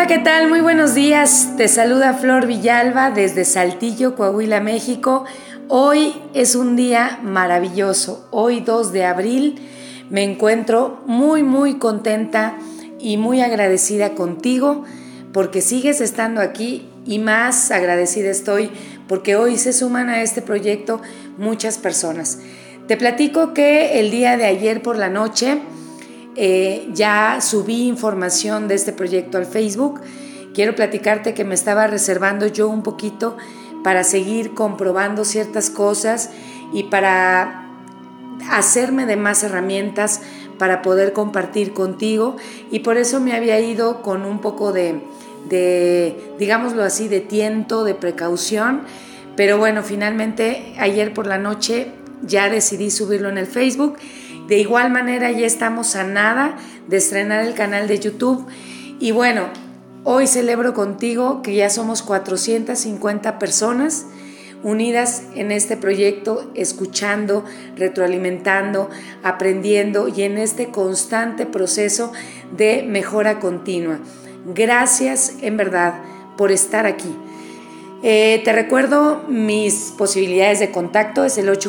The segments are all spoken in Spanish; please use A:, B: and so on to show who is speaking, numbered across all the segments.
A: ¿qué tal? Muy buenos días. Te saluda Flor Villalba desde Saltillo, Coahuila, México. Hoy es un día maravilloso. Hoy 2 de abril me encuentro muy contenta y muy agradecida contigo porque sigues estando aquí y más agradecida estoy porque hoy se suman a este proyecto muchas personas. Te platico que el día de ayer por la noche ya subí información de este proyecto al Facebook. Quiero platicarte que me estaba reservando yo un poquito para seguir comprobando ciertas cosas y para hacerme de más herramientas para poder compartir contigo, y por eso me había ido con un poco de digámoslo así, de tiento, de precaución, pero bueno, finalmente ayer por la noche ya decidí subirlo en el Facebook. De igual manera ya estamos a nada de estrenar el canal de YouTube y bueno, hoy celebro contigo que ya somos 450 personas unidas en este proyecto, escuchando, retroalimentando, aprendiendo y en este constante proceso de mejora continua. Gracias en verdad por estar aquí. Te recuerdo mis posibilidades de contacto, es el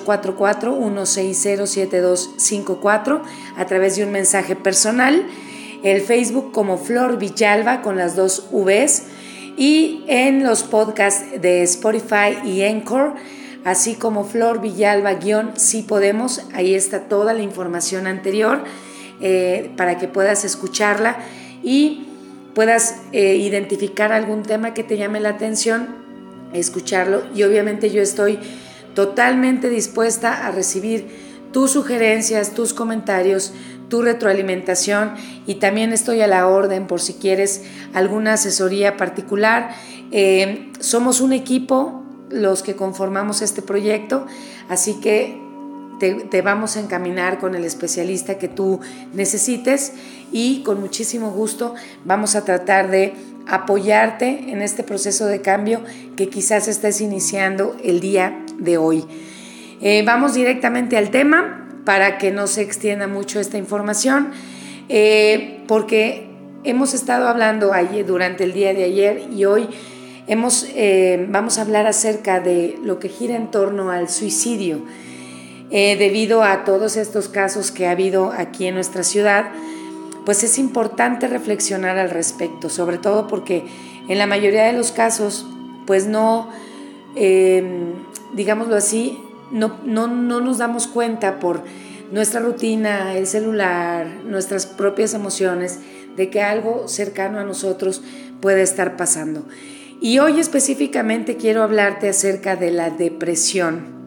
A: 844-160-7254 a través de un mensaje personal, el Facebook como Flor Villalba con las 2 Vs y en los podcasts de Spotify y Anchor, así como Flor Villalba _si podemos, ahí está toda la información anterior para que puedas escucharla y puedas identificar algún tema que te llame la atención, escucharlo, y obviamente yo estoy totalmente dispuesta a recibir tus sugerencias, tus comentarios, tu retroalimentación, y también estoy a la orden por si quieres alguna asesoría particular. Somos un equipo los que conformamos este proyecto, así que te vamos a encaminar con el especialista que tú necesites y con muchísimo gusto vamos a tratar de apoyarte en este proceso de cambio que quizás estés iniciando el día de hoy. Vamos directamente al tema para que no se extienda mucho esta información, porque hemos estado hablando ayer, durante el día de ayer y hoy vamos a hablar acerca de lo que gira en torno al suicidio. Debido a todos estos casos que ha habido aquí en nuestra ciudad, pues es importante reflexionar al respecto, sobre todo porque en la mayoría de los casos, pues no, digámoslo así, no nos damos cuenta por nuestra rutina, el celular, nuestras propias emociones, de que algo cercano a nosotros puede estar pasando. Y hoy específicamente quiero hablarte acerca de la depresión.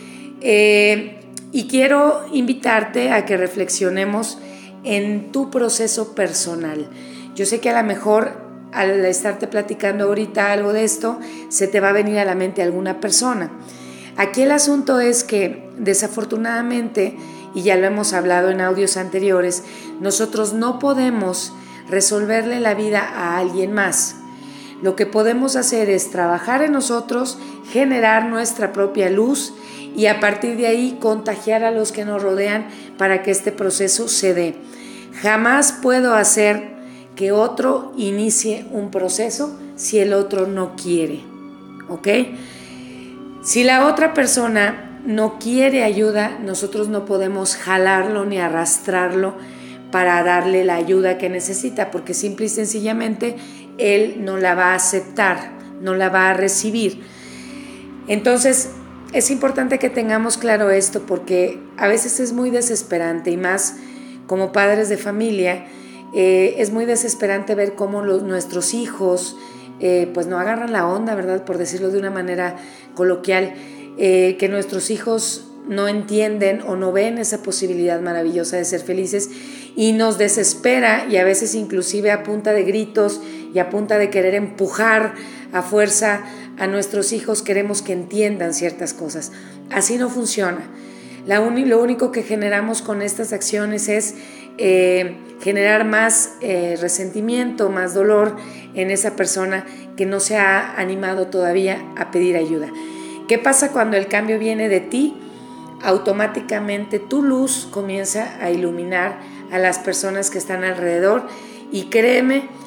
A: Y quiero invitarte a que reflexionemos en tu proceso personal. Yo sé que a lo mejor al estarte platicando ahorita algo de esto, se te va a venir a la mente alguna persona. Aquí el asunto es que desafortunadamente, y ya lo hemos hablado en audios anteriores, nosotros no podemos resolverle la vida a alguien más. Lo que podemos hacer es trabajar en nosotros, generar nuestra propia luz y a partir de ahí contagiar a los que nos rodean para que este proceso se dé. Jamás puedo hacer que otro inicie un proceso si el otro no quiere, ¿ok? Si la otra persona no quiere ayuda, nosotros no podemos jalarlo ni arrastrarlo para darle la ayuda que necesita, porque simple y sencillamente él no la va a aceptar, no la va a recibir. Entonces, es importante que tengamos claro esto porque a veces es muy desesperante y más como padres de familia, es muy desesperante ver cómo nuestros hijos pues no agarran la onda, ¿verdad? Por decirlo de una manera coloquial, que nuestros hijos no entienden o no ven esa posibilidad maravillosa de ser felices y nos desespera, y a veces inclusive a punta de gritos y a punta de querer empujar a fuerza a nuestros hijos queremos que entiendan ciertas cosas. Así no funciona. Lo único que generamos con estas acciones es generar más resentimiento, más dolor en esa persona que no se ha animado todavía a pedir ayuda. ¿Qué pasa cuando el cambio viene de ti? Automáticamente tu luz comienza a iluminar a las personas que están alrededor y créeme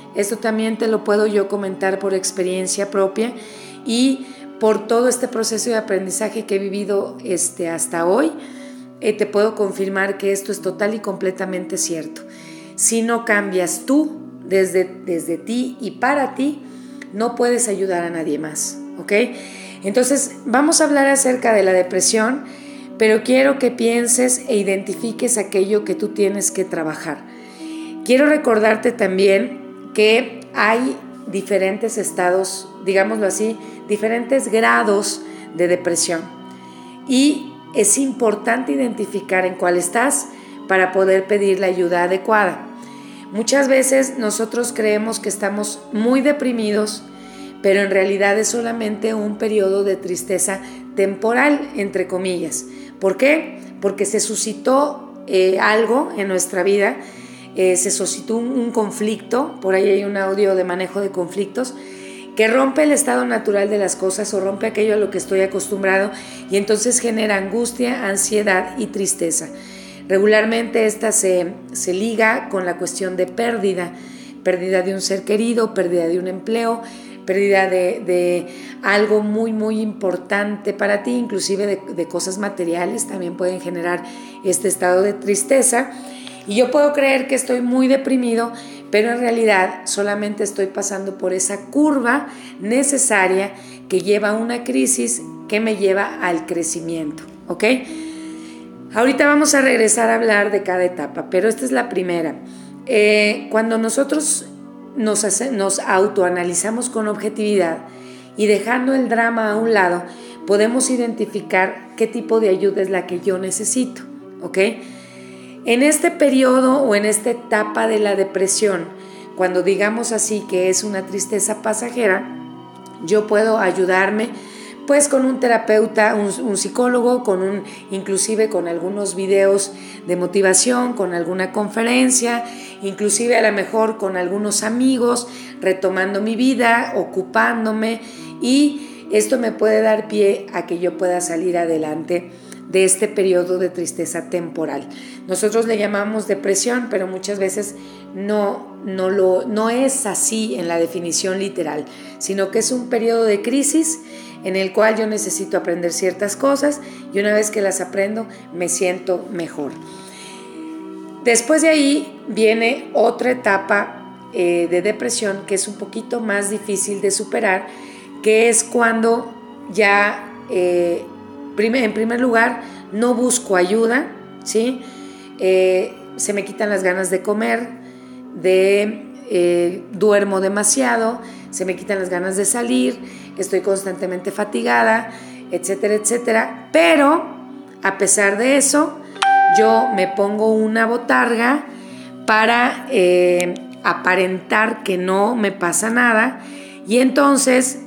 A: Esto también te lo puedo yo comentar por experiencia propia y por todo este proceso de aprendizaje que he vivido hasta hoy. Te puedo confirmar que esto es total y completamente cierto. Si no cambias tú desde ti y para ti, no puedes ayudar a nadie más, ¿ok? Entonces vamos a hablar acerca de la depresión, pero quiero que pienses e identifiques aquello que tú tienes que trabajar. Quiero recordarte también que hay diferentes estados, digámoslo así, diferentes grados de depresión, y es importante identificar en cuál estás para poder pedir la ayuda adecuada. Muchas veces nosotros creemos que estamos muy deprimidos, pero en realidad es solamente un periodo de tristeza temporal, entre comillas. ¿Por qué? Porque se suscitó algo en nuestra vida, se suscitó un conflicto, por ahí hay un audio de manejo de conflictos, que rompe el estado natural de las cosas o rompe aquello a lo que estoy acostumbrado y entonces genera angustia, ansiedad y tristeza. Regularmente esta se liga con la cuestión de pérdida de un ser querido, pérdida de un empleo, pérdida de algo muy muy importante para ti, inclusive de cosas materiales también pueden generar este estado de tristeza. Y yo puedo creer que estoy muy deprimido, pero en realidad solamente estoy pasando por esa curva necesaria que lleva a una crisis que me lleva al crecimiento, ¿ok? Ahorita vamos a regresar a hablar de cada etapa, pero esta es la primera. Cuando nosotros nos autoanalizamos con objetividad y dejando el drama a un lado, podemos identificar qué tipo de ayuda es la que yo necesito, ¿ok? En este periodo o en esta etapa de la depresión, cuando digamos así que es una tristeza pasajera, yo puedo ayudarme pues con un terapeuta, un psicólogo, inclusive con algunos videos de motivación, con alguna conferencia, inclusive a lo mejor con algunos amigos, retomando mi vida, ocupándome, y esto me puede dar pie a que yo pueda salir adelante de este periodo de tristeza temporal. Nosotros le llamamos depresión, pero muchas veces no es así en la definición literal, sino que es un periodo de crisis en el cual yo necesito aprender ciertas cosas y una vez que las aprendo me siento mejor. Después de ahí viene otra etapa de depresión que es un poquito más difícil de superar, que es cuando ya en primer lugar no busco ayuda, ¿sí? Se me quitan las ganas de comer, duermo demasiado, se me quitan las ganas de salir, estoy constantemente fatigada, etcétera, etcétera. Pero a pesar de eso, yo me pongo una botarga para aparentar que no me pasa nada, y entonces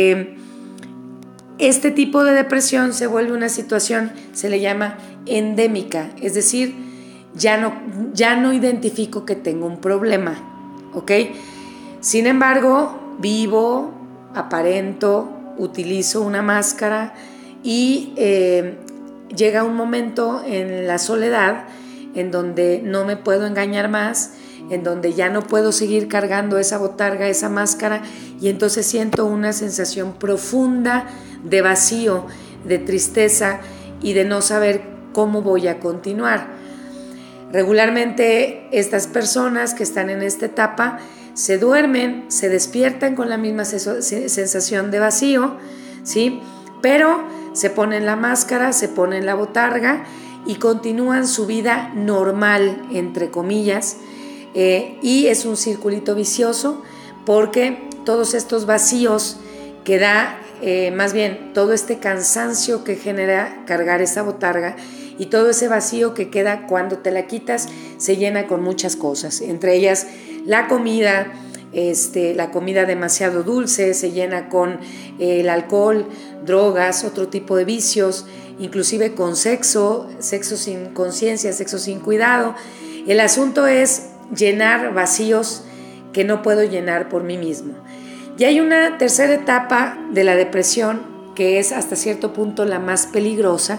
A: este tipo de depresión se vuelve una situación, se le llama endémica, es decir, ya no identifico que tengo un problema, ¿ok? Sin embargo, vivo, aparento, utilizo una máscara y llega un momento en la soledad en donde no me puedo engañar más, en donde ya no puedo seguir cargando esa botarga, esa máscara, y entonces siento una sensación profunda de vacío, de tristeza y de no saber cómo voy a continuar. Regularmente estas personas que están en esta etapa se duermen, se despiertan con la misma sensación de vacío, ¿sí? Pero se ponen la máscara, se ponen la botarga y continúan su vida normal, entre comillas, y es un circulito vicioso porque todos estos vacíos que da, más bien todo este cansancio que genera cargar esa botarga y todo ese vacío que queda cuando te la quitas se llena con muchas cosas, entre ellas la comida demasiado dulce, se llena con el alcohol, drogas, otro tipo de vicios, inclusive con sexo sin conciencia, sexo sin cuidado. El asunto es llenar vacíos que no puedo llenar por mí mismo. Y hay una tercera etapa de la depresión que es hasta cierto punto la más peligrosa,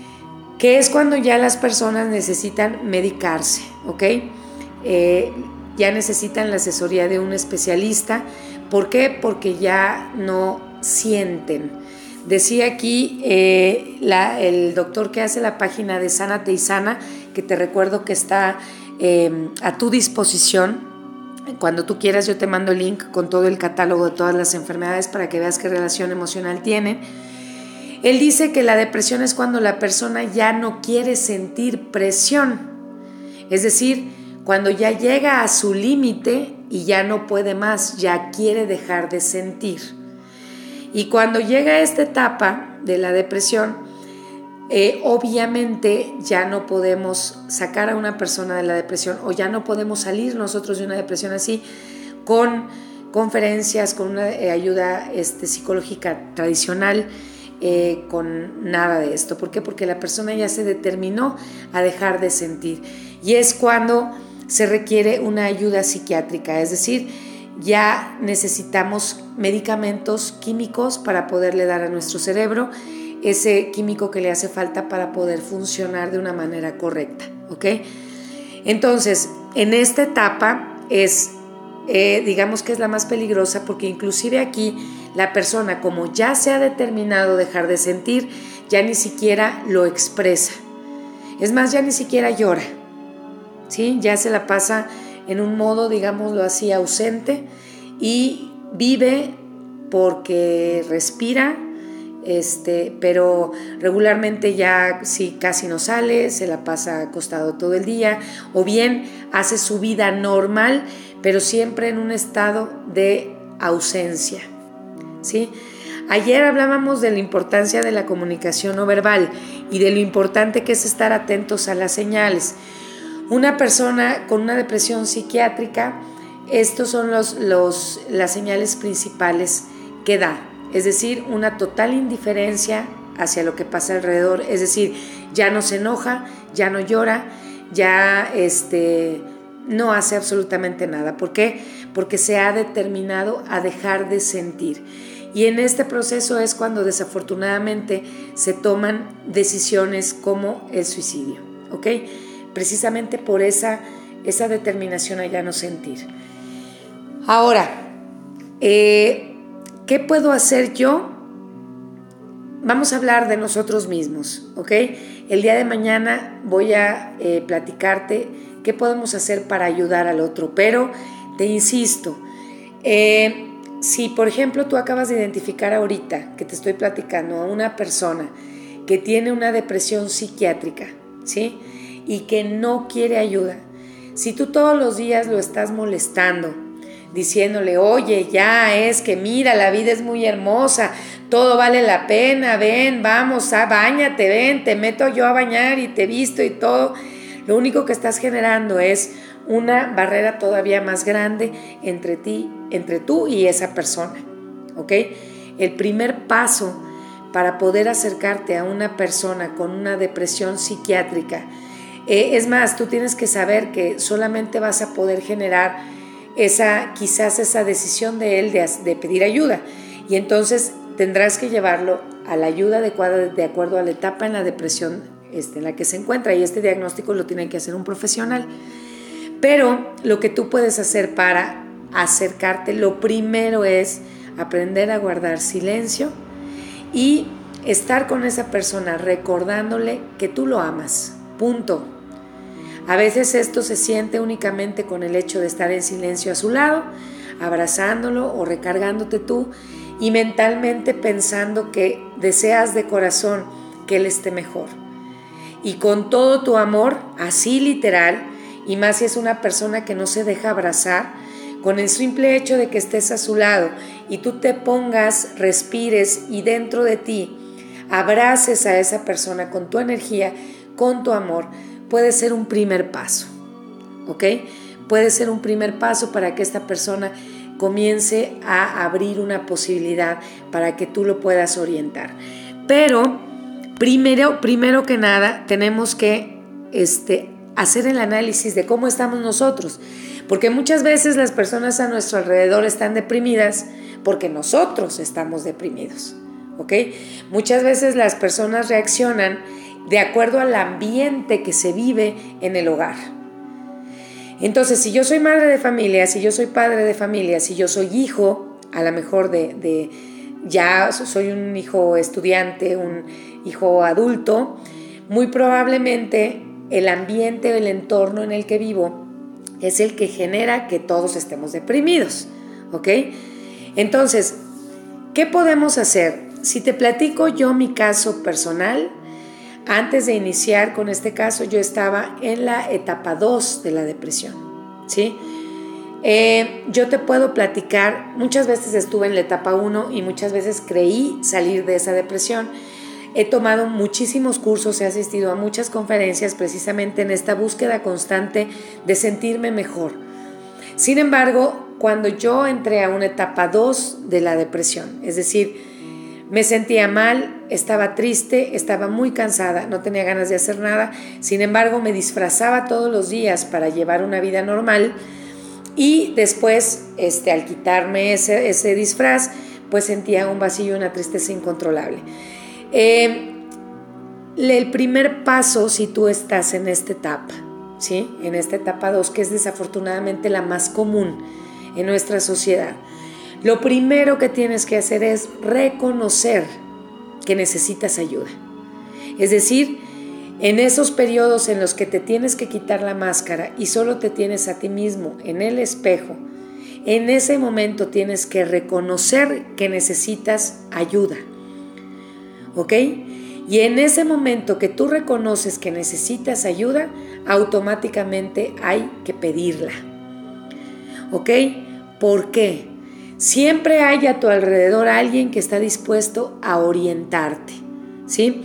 A: que es cuando ya las personas necesitan medicarse, ¿ok? ya necesitan la asesoría de un especialista. ¿Por qué? Porque ya no sienten. Decía aquí el doctor que hace la página de Sánate y Sana, que te recuerdo que está a tu disposición. Cuando tú quieras yo te mando el link con todo el catálogo de todas las enfermedades para que veas qué relación emocional tienen. Él dice que la depresión es cuando la persona ya no quiere sentir presión, es decir, cuando ya llega a su límite y ya no puede más, ya quiere dejar de sentir. Y cuando llega a esta etapa de la depresión, obviamente ya no podemos sacar a una persona de la depresión o ya no podemos salir nosotros de una depresión así con conferencias, con una ayuda psicológica tradicional, con nada de esto. ¿Por qué? Porque la persona ya se determinó a dejar de sentir y es cuando se requiere una ayuda psiquiátrica, es decir, ya necesitamos medicamentos químicos para poderle dar a nuestro cerebro ese químico que le hace falta para poder funcionar de una manera correcta, ¿ok? Entonces, en esta etapa es, digamos que es la más peligrosa porque inclusive aquí la persona, como ya se ha determinado dejar de sentir, ya ni siquiera lo expresa. Es más, ya ni siquiera llora, ¿sí? Ya se la pasa en un modo, digámoslo así, ausente y vive porque respira, pero regularmente ya sí casi no sale, se la pasa acostado todo el día o bien hace su vida normal, pero siempre en un estado de ausencia, ¿sí? Ayer hablábamos de la importancia de la comunicación no verbal y de lo importante que es estar atentos a las señales. Una persona con una depresión psiquiátrica, estos son las señales principales que da, es decir, una total indiferencia hacia lo que pasa alrededor, es decir, ya no se enoja, ya no llora, ya no hace absolutamente nada. ¿Por qué? Porque se ha determinado a dejar de sentir. Y en este proceso es cuando desafortunadamente se toman decisiones como el suicidio, ¿ok? Precisamente por esa determinación a ya no sentir. Ahora, ¿qué puedo hacer yo? Vamos a hablar de nosotros mismos, ¿ok? El día de mañana voy a platicarte qué podemos hacer para ayudar al otro, pero te insisto, si por ejemplo tú acabas de identificar ahorita que te estoy platicando a una persona que tiene una depresión psiquiátrica, ¿sí? Y que no quiere ayuda, si tú todos los días lo estás molestando, diciéndole, oye, ya es que mira, la vida es muy hermosa, todo vale la pena, ven, vamos, báñate, ven, te meto yo a bañar y te visto y todo, lo único que estás generando es una barrera todavía más grande entre tú y esa persona, ¿ok? El primer paso para poder acercarte a una persona con una depresión psiquiátrica, es más, tú tienes que saber que solamente vas a poder generar quizás esa decisión de él de pedir ayuda, y entonces tendrás que llevarlo a la ayuda adecuada de acuerdo a la etapa en la depresión en la que se encuentra, y este diagnóstico lo tiene que hacer un profesional. Pero lo que tú puedes hacer para acercarte, lo primero es aprender a guardar silencio y estar con esa persona recordándole que tú lo amas, punto. A veces esto se siente únicamente con el hecho de estar en silencio a su lado, abrazándolo o recargándote tú y mentalmente pensando que deseas de corazón que él esté mejor. Y con todo tu amor, así literal, y más si es una persona que no se deja abrazar, con el simple hecho de que estés a su lado y tú te pongas, respires y dentro de ti abraces a esa persona con tu energía, con tu amor, puede ser un primer paso, ¿ok? Puede ser un primer paso para que esta persona comience a abrir una posibilidad para que tú lo puedas orientar. Pero primero que nada tenemos que hacer el análisis de cómo estamos nosotros, porque muchas veces las personas a nuestro alrededor están deprimidas porque nosotros estamos deprimidos, ¿ok? Muchas veces las personas reaccionan de acuerdo al ambiente que se vive en el hogar. Entonces, si yo soy madre de familia, si yo soy padre de familia, si yo soy hijo, a lo mejor ya soy un hijo estudiante, un hijo adulto, muy probablemente el ambiente o el entorno en el que vivo es el que genera que todos estemos deprimidos, ¿ok? Entonces, ¿qué podemos hacer? Si te platico yo mi caso personal, antes de iniciar con este caso, yo estaba en la etapa 2 de la depresión, ¿sí? Yo te puedo platicar, muchas veces estuve en la etapa 1 y muchas veces creí salir de esa depresión. He tomado muchísimos cursos, he asistido a muchas conferencias precisamente en esta búsqueda constante de sentirme mejor. Sin embargo, cuando yo entré a una etapa 2 de la depresión, es decir, me sentía mal, estaba triste, estaba muy cansada, no tenía ganas de hacer nada. Sin embargo, me disfrazaba todos los días para llevar una vida normal y después, al quitarme ese disfraz, pues sentía un vacío y una tristeza incontrolable. El primer paso, si tú estás en esta etapa, ¿sí? En esta etapa 2, que es desafortunadamente la más común en nuestra sociedad, lo primero que tienes que hacer es reconocer que necesitas ayuda. Es decir, en esos periodos en los que te tienes que quitar la máscara y solo te tienes a ti mismo en el espejo, en ese momento tienes que reconocer que necesitas ayuda, ¿ok? Y en ese momento que tú reconoces que necesitas ayuda, automáticamente hay que pedirla, ¿ok? ¿Por qué? Siempre hay a tu alrededor alguien que está dispuesto a orientarte, ¿sí?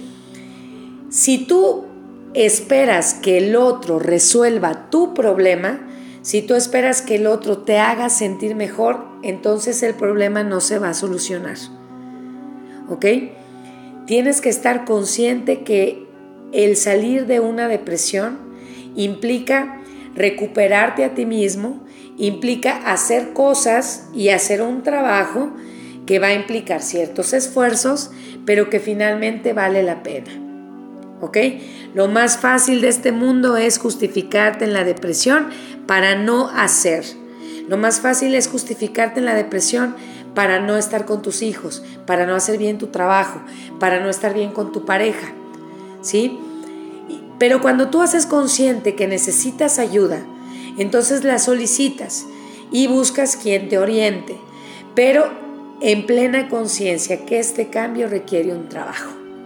A: Si tú esperas que el otro resuelva tu problema, si tú esperas que el otro te haga sentir mejor, entonces el problema no se va a solucionar, ¿ok? Tienes que estar consciente que el salir de una depresión implica recuperarte a ti mismo, implica hacer cosas y hacer un trabajo que va a implicar ciertos esfuerzos, pero que finalmente vale la pena, ¿ok? Lo más fácil de este mundo es justificarte en la depresión para no hacer. Lo más fácil es justificarte en la depresión para no estar con tus hijos, para no hacer bien tu trabajo, para no estar bien con tu pareja, ¿sí? Pero cuando tú haces consciente que necesitas ayuda, entonces la solicitas y buscas quien te oriente, pero en plena conciencia que este cambio requiere un trabajo,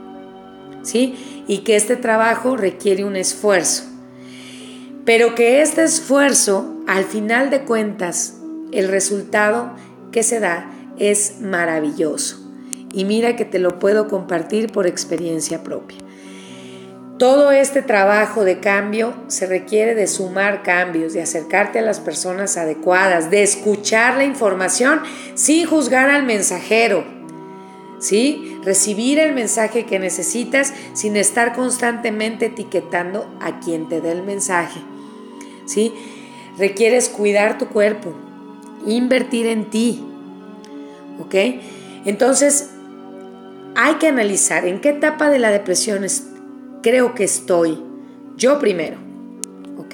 A: ¿sí? Y que este trabajo requiere un esfuerzo, pero que este esfuerzo, al final de cuentas, el resultado que se da es maravilloso. Y mira que te lo puedo compartir por experiencia propia. Todo este trabajo de cambio se requiere de sumar cambios, de acercarte a las personas adecuadas, de escuchar la información sin juzgar al mensajero, ¿sí? Recibir el mensaje que necesitas sin estar constantemente etiquetando a quien te dé el mensaje, ¿sí? Requieres cuidar tu cuerpo, invertir en ti, ¿ok? Entonces, hay que analizar en qué etapa de la depresión creo que estoy yo primero, ¿ok?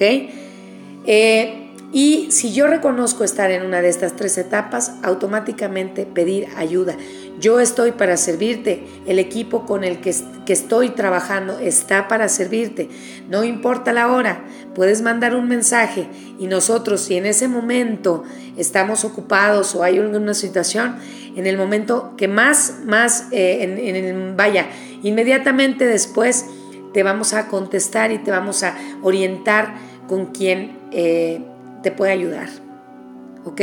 A: Y si yo reconozco estar en una de estas 3 etapas, automáticamente pedir ayuda. Yo estoy para servirte, el equipo con el que estoy trabajando está para servirte, no importa la hora, puedes mandar un mensaje y nosotros, si en ese momento estamos ocupados o hay alguna situación, en el momento que inmediatamente después te vamos a contestar y te vamos a orientar con quien te puede ayudar, ¿ok?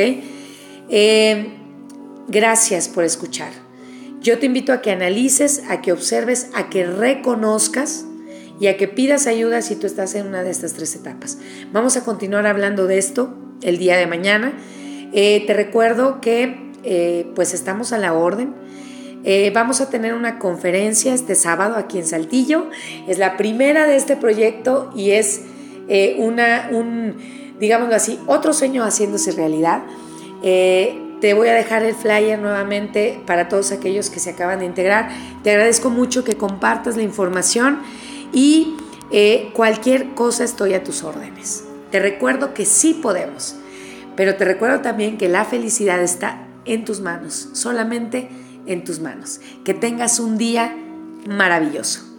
A: Gracias por escuchar. Yo te invito a que analices, a que observes, a que reconozcas y a que pidas ayuda si tú estás en una de estas 3 etapas. Vamos a continuar hablando de esto el día de mañana. Te recuerdo que pues estamos a la orden. Vamos a tener una conferencia este sábado aquí en Saltillo. Es la primera de este proyecto y es digámoslo así, otro sueño haciéndose realidad. Te voy a dejar el flyer nuevamente para todos aquellos que se acaban de integrar. Te agradezco mucho que compartas la información y cualquier cosa estoy a tus órdenes. Te recuerdo que sí podemos, pero te recuerdo también que la felicidad está en tus manos, solamente en tus manos. Que tengas un día maravilloso.